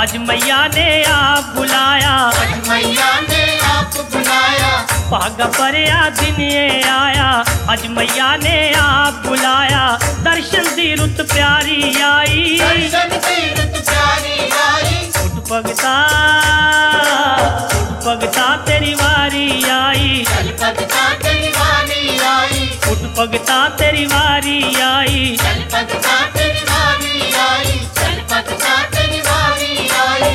आज मैया ने आप बुलाया, आज मैया ने आप बुलाया, भागा परया दिन ये आया। आज मैया ने आप बुलाया, दर्शन दी रुत प्यारी आई, दर्शन दी रुत प्यारी आई। उठ भगता तेरी वारी आई, चल भगता तेरी वारी आई, उठ भगता तेरी वारी आई। चल भगता तेरी वारी आई, चल भगता तेरी वारी आई।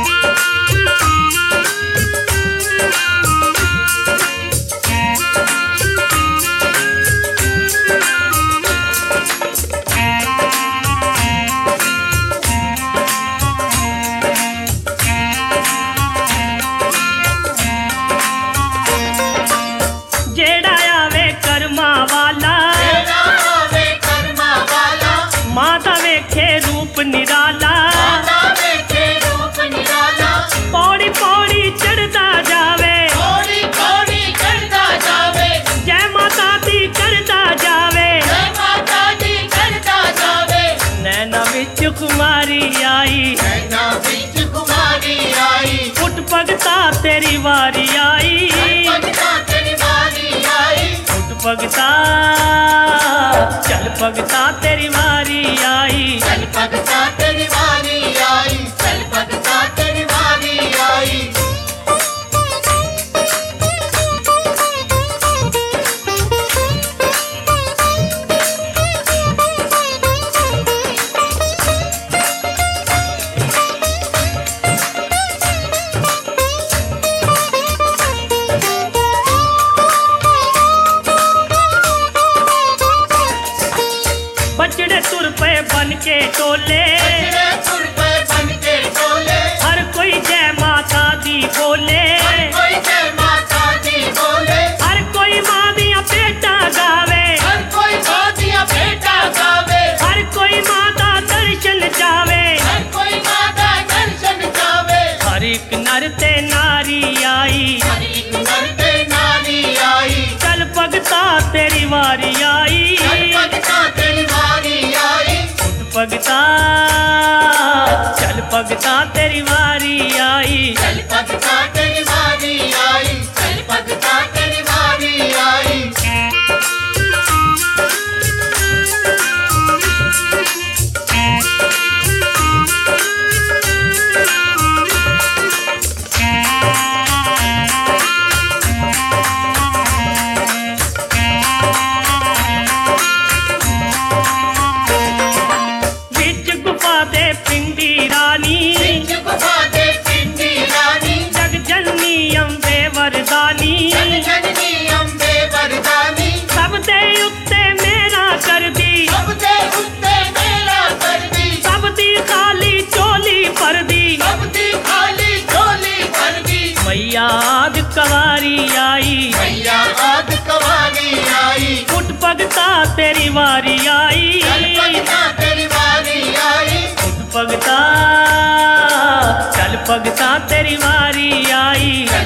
जेड़ा आवे कर्मा वाला, तेरा आवे कर्मा वाला, माता वेखे रूप निराला, माता वेखे रूप निराला। पौड़ी पौड़ी चढ़ता जावे, पौड़ी पौड़ी चढ़ता जावे, जय माता दी करता जावे। जय माता दी करता जावे। नैना विच कुमारी आई, नैना बिच कुमारी आई, उठ भगता तेरी वारी आई, भगता तेरी वारी आई। उठ भगता चल भगता तेरी वारी आई। चल भगता तेरी वारी आई, चल भगता तेरी वारी आई। बजड़े तुर पे बन के टोले, तेरे सुर पे बन के टोले, हर कोई जय माता दी बोले, कोई जय माता दी बोले। हर कोई माँ दिया बेटा गावे, हर कोई मातिया बेटा गावे, हर कोई माता दर्शन जावे। हर कोई माता दर्शन जावे। हर एक नर ते नारी आई, हर एक नर ते नारी आई, चल भगता तेरी वारी आई। चल भगता तेरी वारी आई। उठ भगता चल भगता तेरी वारी आई। चल भगता तेरी वारी आई, चल भगता तेरी वारी आई। विच गुफा दे पिंडी रानी, बिच गुफा दे पिंडी रानी, जग जननी अम्बे वरदानी। जननी अम्बे वरदानी, सब दे उत्ते मेरा कर दी, सब दे उत्ते मेरा कर दी, सब दी खाली चोली भर दी। सब दी खाली झोली भर दी। मैया आद कवारी आई, मैया आद कवारी आई, उठ भगता तेरी वारी आई। चल भगता तेरी वारी आई। उठ भगता चल भगता तेरी वारी आई।